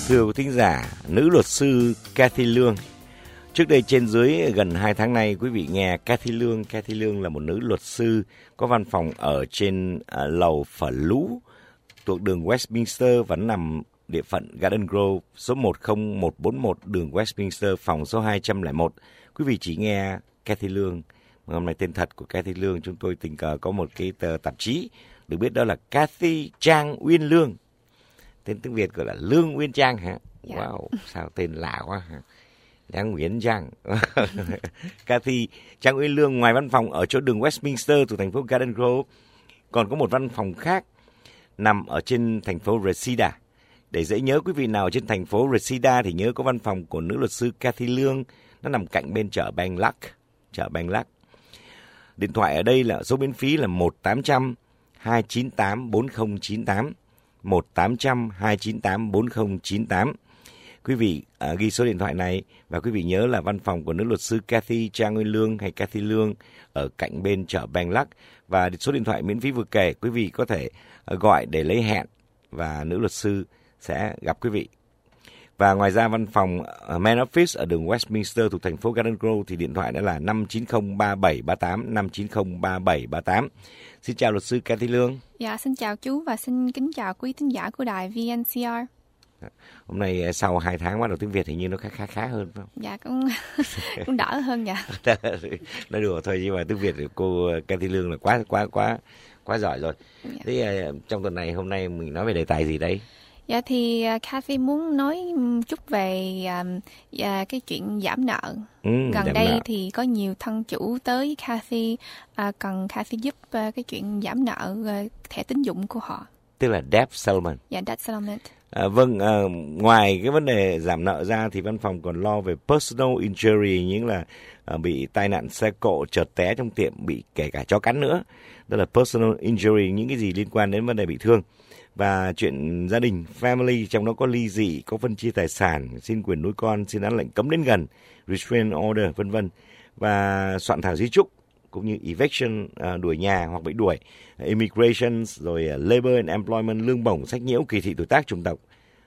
Thưa quý thính giả, nữ luật sư Cathy Lương. Trước đây trên dưới gần 2 tháng nay, quý vị nghe Cathy Lương. Cathy Lương là một nữ luật sư có văn phòng ở trên lầu Phở Lũ thuộc đường Westminster và nằm địa phận Garden Grove, số 10141 đường Westminster, phòng số 201. Quý vị chỉ nghe Cathy Lương. Hôm nay tên thật của Cathy Lương, chúng tôi tình cờ có một cái tạp chí được biết đó là Cathy Trang Uyên Lương. Tên tiếng Việt gọi là Lương Uyên Trang hả? Wow, sao tên lạ quá hả? Trang Uyên Trang. Cathy Trang Uyên Lương ngoài văn phòng ở chỗ đường Westminster thuộc thành phố Garden Grove, còn có một văn phòng khác nằm ở trên thành phố Reseda. Để dễ nhớ, quý vị nào ở trên thành phố Reseda thì nhớ có văn phòng của nữ luật sư Cathy Lương. Nó nằm cạnh bên chợ Bang Lắc. Điện thoại ở đây là số miễn phí là 1-800-298-4098. 1-800-298-4098. Quý vị ghi số điện thoại này và quý vị nhớ là văn phòng của nữ luật sư Cathy Trang Uyên Lương hay Cathy Lương ở cạnh bên chợ Bang Lắc. Và số điện thoại miễn phí vừa kể, quý vị có thể gọi để lấy hẹn và nữ luật sư sẽ gặp quý vị. Và ngoài ra văn phòng main office ở đường Westminster thuộc thành phố Garden Grove thì điện thoại đó là 590-3738, 590-3738. Xin chào luật sư Cathy Lương. Dạ, xin chào chú và xin kính chào quý thính giả của đài VNCR. Hôm nay sau 2 tháng bắt đầu tiếng Việt thì như nó khá hơn phải không? Dạ, cũng đỡ hơn dạ. Nói đùa thôi, nhưng mà tiếng Việt thì cô Cathy Lương là quá giỏi rồi. Dạ. Thế trong tuần này hôm nay mình nói về đề tài gì đây? Dạ thì Cathy muốn nói chút về cái chuyện giảm nợ. Gần đây nợ. Thì có nhiều thân chủ tới Cathy cần Cathy giúp cái chuyện giảm nợ thẻ tín dụng của họ. Tức là debt settlement. Dạ, debt settlement. Ngoài cái vấn đề giảm nợ ra thì văn phòng còn lo về personal injury, những là bị tai nạn xe cộ, trượt té trong tiệm, bị kể cả chó cắn nữa. Đó là personal injury, những cái gì liên quan đến vấn đề bị thương. Và chuyện gia đình, family, trong đó có ly dị, có phân chia tài sản, xin quyền nuôi con, xin án lệnh cấm đến gần, restraining order, vân vân. Và soạn thảo di chúc, cũng như eviction, đuổi nhà hoặc bị đuổi, immigration, rồi labor and employment, lương bổng, sách nhiễu, kỳ thị tuổi tác, chủng tộc.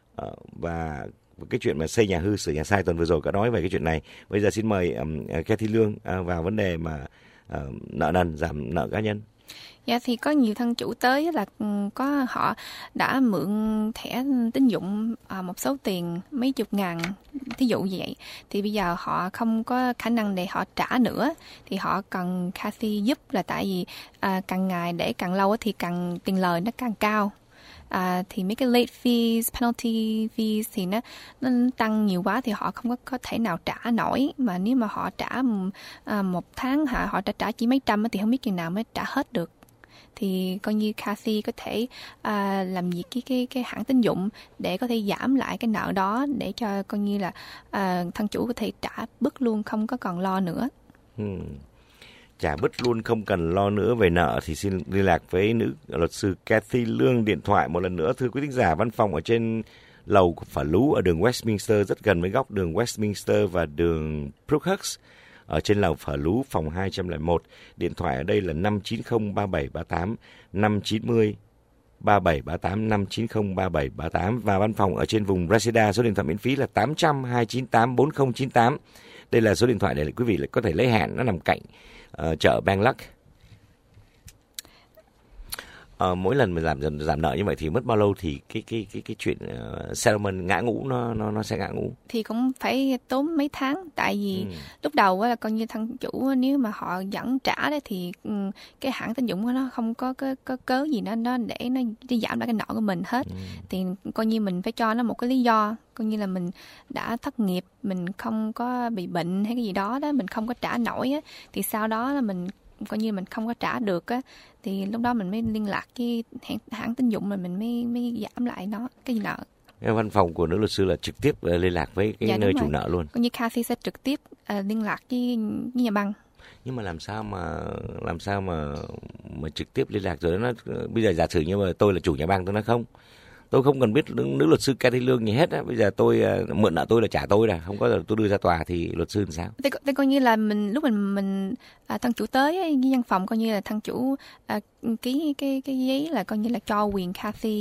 Và cái chuyện mà xây nhà hư, sửa nhà sai tuần vừa rồi có nói về cái chuyện này. Bây giờ xin mời Cathy Lương vào vấn đề mà nợ nần, giảm nợ cá nhân. Dạ thì có nhiều thân chủ tới là có họ đã mượn thẻ tín dụng một số tiền mấy chục ngàn, thí dụ vậy. Thì bây giờ họ không có khả năng để họ trả nữa thì họ cần Cathy giúp, là tại vì càng ngày để càng lâu thì càng tiền lời nó càng cao. Thì mấy cái late fees, penalty fees thì nó tăng nhiều quá thì họ không có thể nào trả nổi. Mà nếu mà họ trả một tháng họ trả chỉ mấy trăm thì không biết chừng nào mới trả hết được. Thì coi như Cathy có thể làm việc cái hãng tín dụng để có thể giảm lại cái nợ đó, để cho coi như là thân chủ có thể trả bớt luôn, không có còn lo nữa. Trả bớt luôn, không cần lo nữa về nợ thì xin liên lạc với nữ luật sư Cathy Lương. Điện thoại một lần nữa, thưa quý thính giả, văn phòng ở trên lầu Phở Lú ở đường Westminster, rất gần với góc đường Westminster và đường Brookhurst. Ở trên lầu Phở Lú, phòng 201. Điện thoại ở đây là 590-3738, 590-3738, 590-3738. Và văn phòng ở trên vùng Reseda, số điện thoại miễn phí là 800-298-4098. Đây là số điện thoại để quý vị có thể lấy hẹn, nó nằm cạnh chợ Bang Lắc. Mỗi lần mà giảm nợ như vậy thì mất bao lâu thì cái chuyện settlement ngã ngũ nó sẽ ngã ngũ? Thì cũng phải tốn mấy tháng, tại vì lúc đầu là coi như thân chủ nếu mà họ vẫn trả đấy thì cái hãng tín dụng của nó không có cớ gì nó để nó giảm lại cái nợ của mình hết. Thì coi như mình phải cho nó một cái lý do, coi như là mình đã thất nghiệp, mình không có bị bệnh hay cái gì đó mình không có trả nổi á, thì sau đó là mình coi như mình không có trả được á, thì lúc đó mình mới liên lạc với hãng tín dụng mình mới giảm lại nó cái nợ. Văn phòng của nữ luật sư là trực tiếp liên lạc với cái nơi chủ nợ luôn. Coi như Cathy sẽ trực tiếp liên lạc với nhà băng. Nhưng mà làm sao mà trực tiếp liên lạc rồi nó bây giờ giả sử như mà tôi là chủ nhà băng, tôi nói không, tôi không cần biết nữ luật sư Cathy Lương gì hết á. Bây giờ tôi mượn nợ tôi là trả tôi, là không có tôi đưa ra tòa thì luật sư làm sao? Thế coi như là lúc mình thân chủ tới với văn phòng, coi như là thân chủ ký cái giấy là coi như là cho quyền Cathy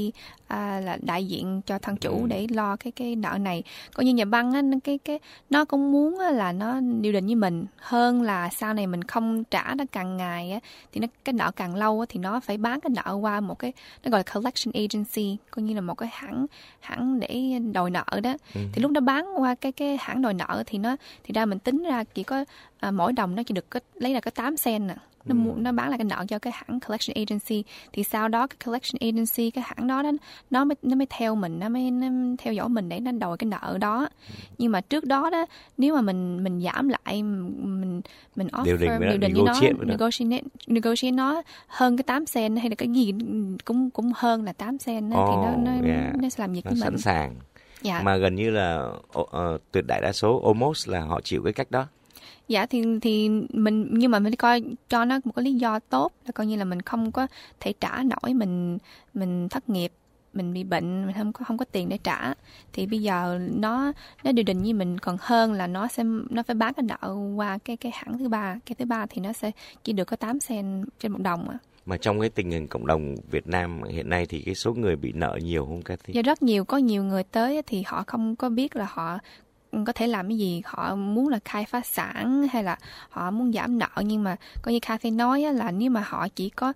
là đại diện cho thân chủ để lo cái nợ này. Coi như nhà băng á, nó cũng muốn là nó điều đình với mình hơn là sau này mình không trả nó càng ngày á, thì cái nợ càng lâu á, thì nó phải bán cái nợ qua một cái nó gọi là collection agency, coi như là một cái hãng để đòi nợ đó. Thì lúc nó bán qua cái hãng đòi nợ thì ra mình tính ra chỉ có mỗi đồng nó chỉ được lấy là có 8 cent nè. Nó bán lại cái nợ cho cái hãng collection agency, thì sau đó cái collection agency, cái hãng đó nó mới theo mình, nó theo dõi mình để nó đòi cái nợ đó. Nhưng mà trước đó nếu mà mình giảm lại, mình offer điều đình với nó, negotiate nó hơn cái 8 cent hay là cái gì cũng hơn là 8 cent thì nó sẽ làm việc với mình. Sẵn sàng. Dạ. Mà gần như là tuyệt đại đa số almost là họ chịu cái cách đó. Dạ thì nhưng mà mình coi cho nó một cái lý do tốt, là coi như là mình không có thể trả nổi, mình thất nghiệp, mình bị bệnh, mình không có tiền để trả, thì bây giờ nó điều đình với mình còn hơn là nó phải bán cái nợ qua cái hãng thứ ba. Cái thứ ba thì nó sẽ chỉ được có 8 cent trên một đồng. Mà trong cái tình hình cộng đồng Việt Nam hiện nay thì cái số người bị nợ nhiều không Cathy? Dạ rất nhiều, có nhiều người tới thì họ không có biết là họ có thể làm cái gì, họ muốn là khai phá sản hay là họ muốn giảm nợ, nhưng mà coi như Cathy nói là nếu mà họ chỉ có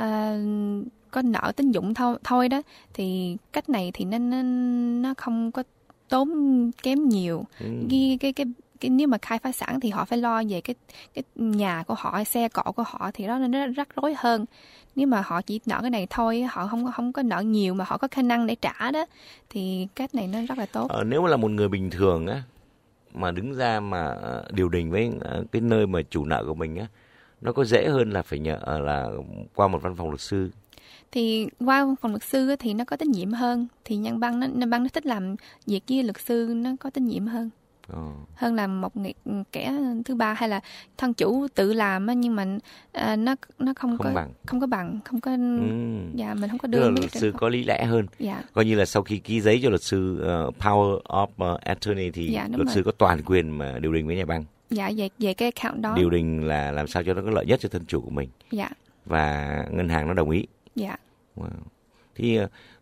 nợ tín dụng thôi đó, thì cách này thì nó không có tốn kém nhiều. Cái nếu mà khai phá sản thì họ phải lo về cái nhà của họ, xe cộ của họ, thì đó nó rắc rối hơn. Nếu mà họ chỉ nợ cái này thôi, họ không có nợ nhiều mà họ có khả năng để trả đó, thì cách này nó rất là tốt. Nếu mà là một người bình thường á, mà đứng ra mà điều đình với cái nơi mà chủ nợ của mình á, nó có dễ hơn là phải nhờ là qua một văn phòng luật sư? Thì qua văn phòng luật sư thì nó có tín nhiệm hơn, thì nhân băng nó thích làm việc với luật sư, nó có tín nhiệm hơn. Hơn là một kẻ thứ ba hay là thân chủ tự làm á, nhưng mà nó không có bằng. Dạ, mình không có đưa. Luật sư có lý lẽ hơn. Dạ. Coi như là sau khi ký giấy cho luật sư power of attorney thì luật sư có toàn quyền mà điều đình với nhà băng. Dạ, về cái account đó. Điều đình là làm sao cho nó có lợi nhất cho thân chủ của mình. Dạ. Và ngân hàng nó đồng ý. Dạ. Wow. Thì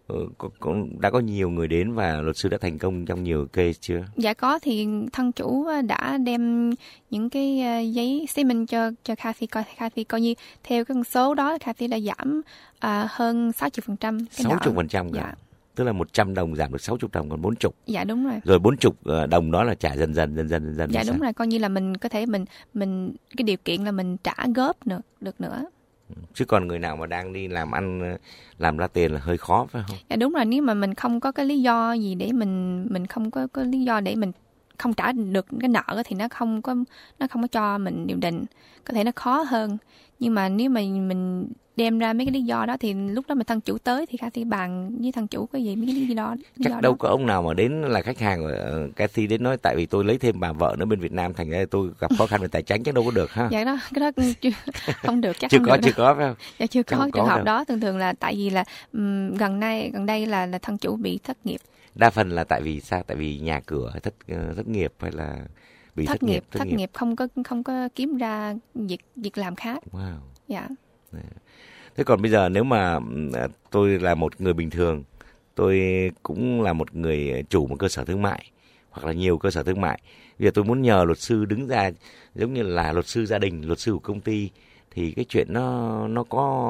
đã có nhiều người đến và luật sư đã thành công trong nhiều case chưa? Dạ có, thì thân chủ đã đem những cái giấy statement cho Cathy coi. Cathy coi như theo cái con số đó, Cathy đã giảm hơn 60% cái nợ. 60% cả. Dạ. Tức là 100 đồng giảm được 60 đồng, còn 40. Dạ đúng rồi. Rồi 40 đồng đó là trả dần dần. Dạ đúng rồi, coi như là mình có thể mình cái điều kiện là mình trả góp được nữa. Chứ còn người nào mà đang đi làm ăn, làm ra tiền là hơi khó phải không? Dạ đúng rồi, nếu mà mình không có cái lý do gì để mình không có lý do để mình không trả được cái nợ thì nó không có cho mình điều đình. Có thể nó khó hơn. Nhưng mà nếu mà mình đem ra mấy cái lý do đó thì lúc đó mà thân chủ tới thì Cathy bàn với thân chủ cái gì mấy cái lý do chắc đâu có ông nào mà đến là khách hàng của Cathy đến nói tại vì tôi lấy thêm bà vợ nữa bên Việt Nam thành ra tôi gặp khó khăn về tài chính, chắc đâu có được ha. Dạ đó, cái đó không được, chắc chưa không có, được. Chưa có phải không? Dạ chưa có trường hợp đó, thường là tại vì là gần đây là thân chủ bị thất nghiệp. Đa phần là tại vì sao? Tại vì nhà cửa thất nghiệp hay là bị thất nghiệp không có kiếm ra việc làm khác. Wow. Dạ. Thế còn bây giờ nếu mà tôi là một người bình thường, tôi cũng là một người chủ một cơ sở thương mại hoặc là nhiều cơ sở thương mại, bây giờ tôi muốn nhờ luật sư đứng ra giống như là luật sư gia đình, luật sư của công ty, thì cái chuyện nó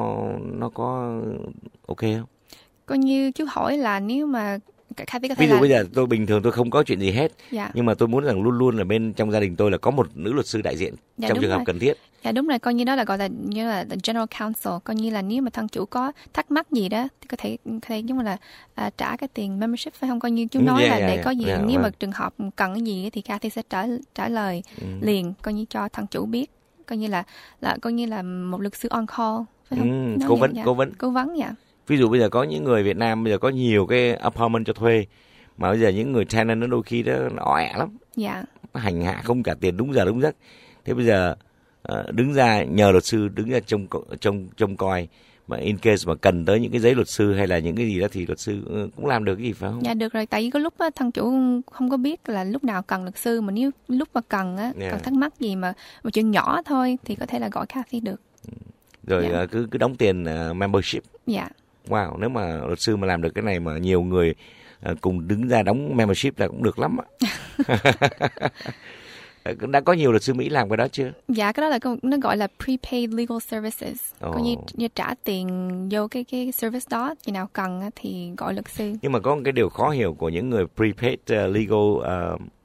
có ok không? Coi như chú hỏi là nếu mà ví dụ bây giờ tôi bình thường tôi không có chuyện gì hết, dạ. Nhưng mà tôi muốn rằng luôn luôn là bên trong gia đình tôi là có một nữ luật sư đại diện, dạ, trong trường hợp cần thiết. Dạ đúng rồi, coi như đó là gọi là như là general counsel, coi như là nếu mà thân chủ có thắc mắc gì đó thì có thể giống là trả cái tiền membership phải không? Coi như chú nói là để có gì nếu mà trường hợp cần cái gì thì Cathy sẽ trả lời liền, coi như cho thân chủ biết, coi như là một luật sư on call phải không? Cố vấn dạ. Ví dụ bây giờ có những người Việt Nam bây giờ có nhiều cái apartment cho thuê, mà bây giờ những người tenant nó đôi khi nó ẻ lắm. Dạ. Nó hành hạ không trả tiền đúng giờ đúng giấc. Thế bây giờ đứng ra nhờ luật sư đứng ra trông coi, mà in case mà cần tới những cái giấy luật sư hay là những cái gì đó thì luật sư cũng làm được cái gì phải không? Dạ được rồi, tại vì có lúc thân chủ không có biết là lúc nào cần luật sư, mà nếu lúc mà cần cần thắc mắc gì mà một chuyện nhỏ thôi thì có thể là gọi Cathy được. Rồi cứ đóng tiền membership. Dạ. Wow, nếu mà luật sư mà làm được cái này mà nhiều người cùng đứng ra đóng membership là cũng được lắm ạ. Đã có nhiều luật sư Mỹ làm cái đó chưa? Dạ, cái đó là nó gọi là prepaid legal services. Có như trả tiền vô cái service đó, khi nào cần thì gọi luật sư. Nhưng mà có một cái điều khó hiểu của những người prepaid legal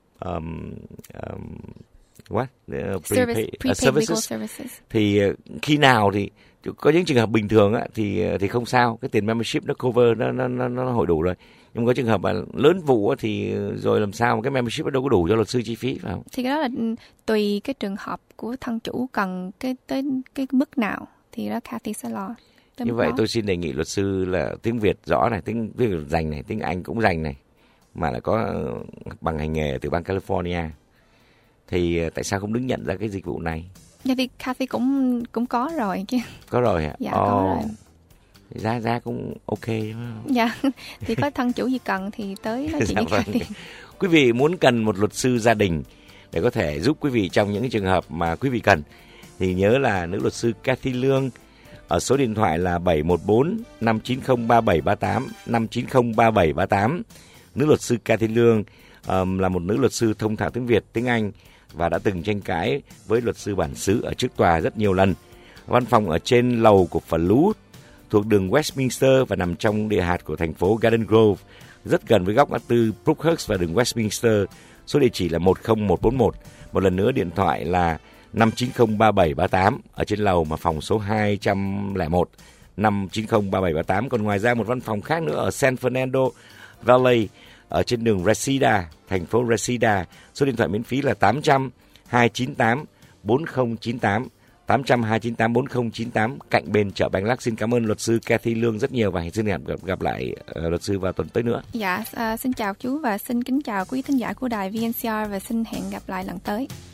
prepaid legal services. Thì khi nào thì có những trường hợp bình thường thì không sao, cái tiền membership nó cover, nó hội đủ rồi. Nhưng có trường hợp mà lớn vụ thì rồi làm sao mà cái membership nó đâu có đủ cho luật sư chi phí, phải không? Thì cái đó là tùy cái trường hợp của thân chủ cần tới cái mức nào thì đó Kathy sẽ lo. Như vậy tôi xin đề nghị luật sư là tiếng Việt rõ này, tiếng Việt rành này, tiếng Anh cũng rành này, mà lại có bằng hành nghề từ bang California, thì tại sao không đứng nhận ra cái dịch vụ này? Dạ thì Kathy cũng có rồi chứ. Có rồi hả? Dạ có rồi. Ra cũng ok đúng không? Dạ, thì có thân chủ gì cần thì tới nói chuyện với Kathy. Quý vị muốn cần một luật sư gia đình để có thể giúp quý vị trong những trường hợp mà quý vị cần, thì nhớ là nữ luật sư Kathy Lương ở số điện thoại là 714-590-3738, 590-3738. Nữ luật sư Kathy Lương là một nữ luật sư thông thạo tiếng Việt, tiếng Anh và đã từng tranh cãi với luật sư bản xứ ở trước tòa rất nhiều lần. Văn phòng ở trên lầu của Falud, thuộc đường Westminster và nằm trong địa hạt của thành phố Garden Grove, rất gần với góc ngã tư Brookhurst và đường Westminster. Số địa chỉ là 10141. Một lần nữa điện thoại là 590-3738 ở trên lầu, mà phòng số 201 590-3738. Còn ngoài ra một văn phòng khác nữa ở San Fernando Valley ở trên đường Reseda, thành phố Reseda. Số điện thoại miễn phí là 800-298-4098, 800-298-4098, cạnh bên chợ Bánh Lắc. Xin cảm ơn luật sư Kathy Lương rất nhiều và xin gặp lại luật sư vào tuần tới nữa. Dạ, xin chào chú và xin kính chào quý thính giả của đài VNCR và xin hẹn gặp lại lần tới.